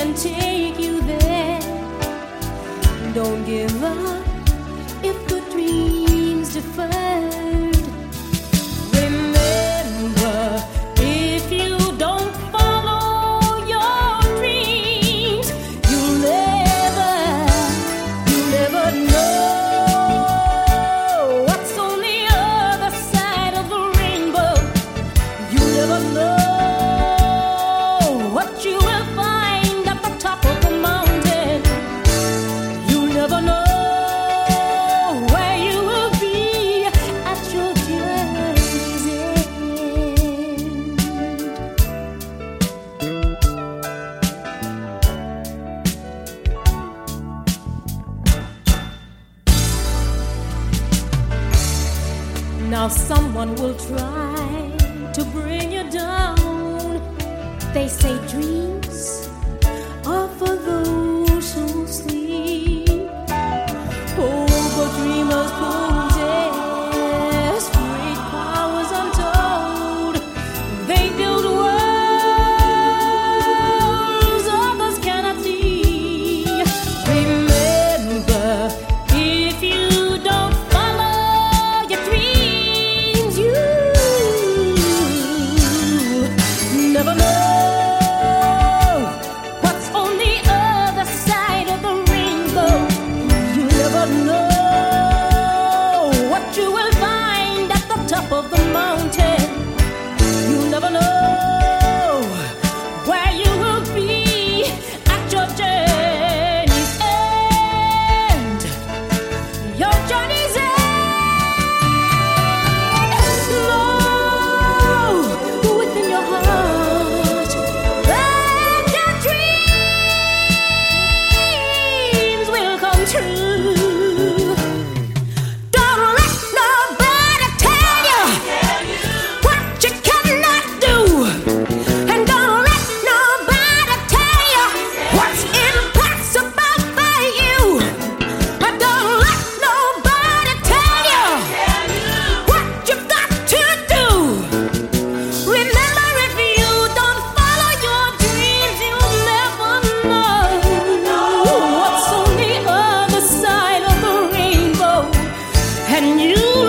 can take you there. Don't give up if the dream's deferred. Remember, if you don't follow your dreams, you'll never know what's on the other side of the rainbow. You'll never know what you will find at the top of the mountain. You'll never know where you will be at your journey's end. Now someone will try to bring you down. They say dreams are for those who sleep. Oh, but dreamers possess great powers untold. They build worlds others cannot see. Remember, if you don't follow your dreams, you never know what's on the other side of the rainbow. You never know what you will find at the top of the mountain. You never know where you will be at your journey's end. Your journey's end. Know within your heart that your dreams will come true. Don't let nobody tell you what you cannot do, and don't let nobody tell you what's impossible for you. But don't let nobody tell you what you've got to do. Remember, if you don't follow your dreams, you'll never know what's on the other side of the rainbow, and you